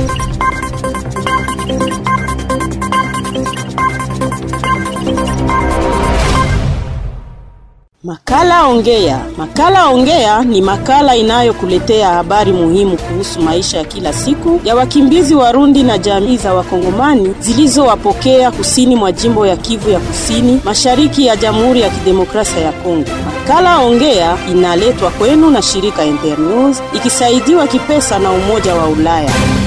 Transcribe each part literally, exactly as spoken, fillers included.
Makala Ongea. Makala Ongea ni makala inayokuletea habari muhimu kuhusu maisha ya kila siku ya wakimbizi Warundi na jamii za Wakongomani zilizowapokea kusini mwa jimbo ya Kivu ya Kusini, mashariki ya Jamhuri ya Kidemokrasia ya Kongo. Makala Ongea inaletwa kwenu na shirika Internews ikisaidiwa kipesa na Umoja wa Ulaya.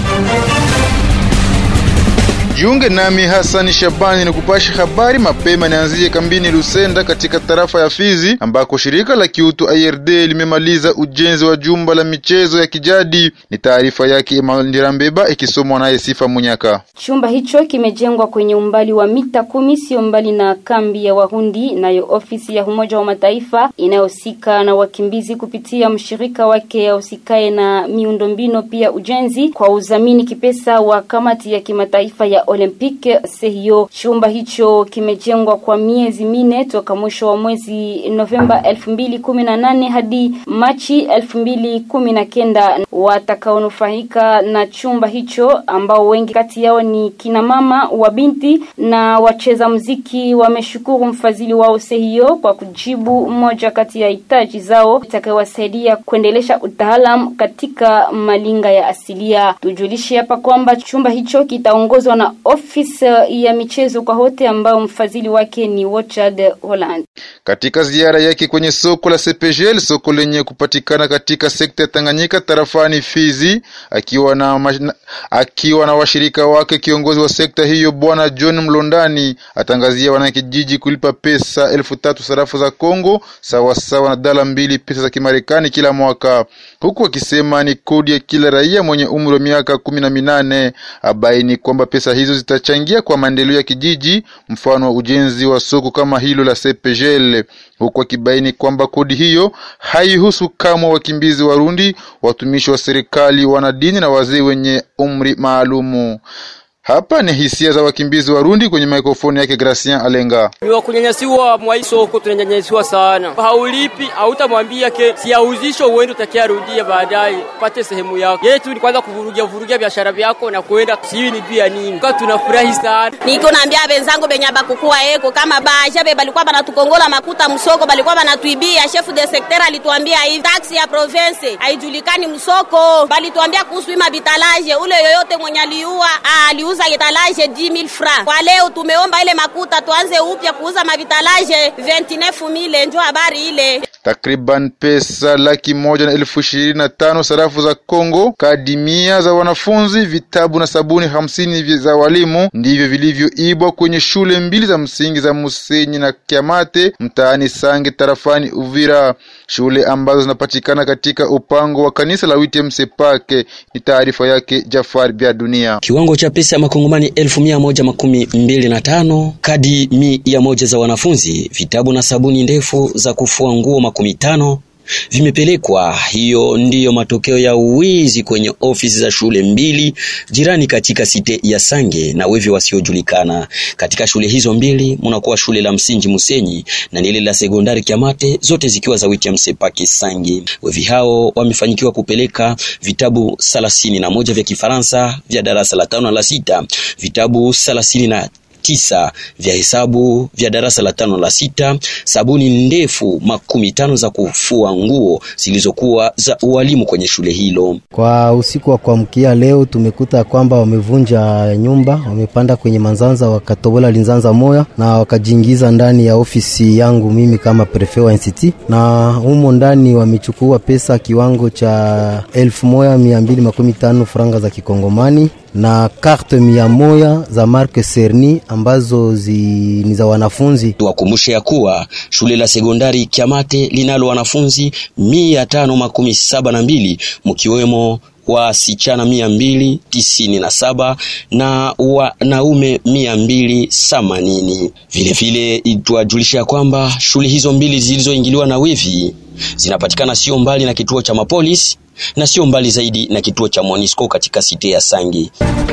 Jiunge nami Hassan Shabani ni kupasha habari mapema. Nianzie kambini Lusenda katika tarafa ya Fizi ambako shirika la kiutu I R D limemaliza ujenzi wa jumba la michezo ya kijadi. Ni taarifa yake Emmanuel Ndirambeba ikisomwa naye Sifa Munyaka. Chumba hicho kimejengwa kwenye umbali wa mita kumi sio mbali na kambi ya Warundi, nayo ofisi ya Umoja wa Mataifa inayosika na wakimbizi kupitia mshirika wake ya usikae na miundombinu pia ujenzi kwa uzamini kipesa wa kamati ya kimataifa ya Olympique Sehio. Chumba hicho kimejengwa kwa miezi mine toka mwisho wa mwezi Novemba elfu mbili kumi na nane hadi Machi elfu mbili kumi na kenda. Watakaonufaika na chumba hicho ambao wengi kati yao ni kina mama wa binti na wacheza muziki wameshukuru mfadhili wao Sehio kwa kujibu moja kati ya hitaji zao itakayowasaidia kuendelesha utaalamu katika malinga ya asilia. Tujulishe hapa kwamba chumba hicho kitaongozwa na ofisi ya michezo kwa hote ambao mfadhili wake ni Watchard Holland. Katika ziara yake kwenye soko la C P G L, soko lenye kupatikana katika sekta ya Tanganyika tarafani Fizi, akiwa na akiwa na washirika wake, kiongozi wa sekta hiyo Bwana John Mlondani atangazia wanakijiji kulipa pesa elfu tatu sarafu za Kongo sawa sawa na dola mbili pesa za Kimarekani kila mwaka, huku akisema ni kodi ya kila raia mwenye umri wa miaka kumi na minane. Abaini kwamba pesa hizo zitachangia kwa maendeleo ya kijiji, mfano wa ujenzi wa soko kama hilo la C P G L, huku akibaini kwamba kodi hiyo haihusu kama wakimbizi Warundi, watumishi wa serikali, wanadini na wazee wenye umri maalumu. Hapa ni hisia za wakimbizi Warundi kwenye mikrofoni yake Gracien Alenga. Ni kunyanyasiwa mwa soko, tunanyanyasiwa sana. Haulipi, hautamwambia ke siauzisho uende utakiarudia baadaye pate sehemu yako. Yetu ni kwanza kuvurugia vurugia biashara yako na kwenda siwi ni pia nini. Kwa tunafurahi sana. Niko naambia wenzangu benyaba kukua eko kama baja be balikuwa banatukongola makuta msoko, balikuwa banatuibia. Chef de secteur alituambia hii taxi ya province haijulikani msoko, bali tuambia kuhusu mabitalaje ule yoyote mwenye aliua aliuza vitalaje dix mille francs. Kwa leo tumeomba ile makuta tuanze upya kuuza mavitalaje vingt neuf mille, ndio habari ile. Takriban pesa laki moja na elfu ishirini na tano sarafu za Kongo, kadi mia za wanafunzi, vitabu na sabuni hamsini za walimu ndivyo vilivyoibwa kwenye shule mbili za msingi za Musenyi na Kiamate mtaani Sange tarafani Uvira, shule ambazo zinapatikana katika upango wa kanisa la Witiem Sepake. Ni taarifa yake Jafar Bia Dunia. Kiwango cha pesa makongomani elfu mia moja makumi mbili na tano, kadi mia moja za wanafunzi, vitabu na sabuni ndefu za kufua nguo makumi tano vimepelekwa. Hiyo ndiyo matokeo ya uwizi kwenye ofisi za shule mbili jirani katika site ya Sange na wevi wasiojulikana. Katika shule hizo mbili mnakuwa shule la msingi Musenyi na lile la sekondari Kiamate, zote zikiwa za Witiem Sepake Sange. Wevi hao wamefanikiwa kupeleka vitabu thelathini na moja vya Kifaransa vya darasa la tano na la sita, vitabu thelathini na tisa vya hesabu vya darasa la tano la sita, sabuni ndefu makumi tano za kufua nguo zilizokuwa za ualimu kwenye shule hilo. Kwa usiku wa kuamkia leo tumekuta kwamba wamevunja nyumba, wamepanda kwenye manzanza, wakatobola linzanza moya na wakajiingiza ndani ya ofisi yangu mimi kama prefet wa N C T, na humo ndani wamechukua pesa kiwango cha elfu moja mia mbili makumi tano franga za Kikongomani na karte mia moja za marke Serni ambazo zi, ni za wanafunzi. Tuwakumbushe ya kuwa shule la sekondari Kiamate linalo wanafunzi mia tano makumi saba na mbili, mkiwemo wasichana mia mbili tisini na saba na wanaume mia mbili themanini. Vile vile ituajulisha kwamba shule hizo mbili zilizoingiliwa na wevi zinapatikana sio mbali na kituo cha mapolisi na sio mbali zaidi na kituo cha Monisco katika site ya Sangi.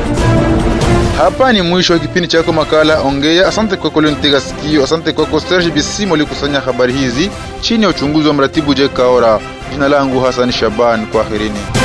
Hapa ni mwisho wa kipindi chako makala Ongea. Asante kwa kulonitega sikio. Asante kwa Serge Bisimo alikusanya habari hizi chini ya uchunguzi wa mratibu Jekaora. Jina langu Hassan Shaban, kwaherini.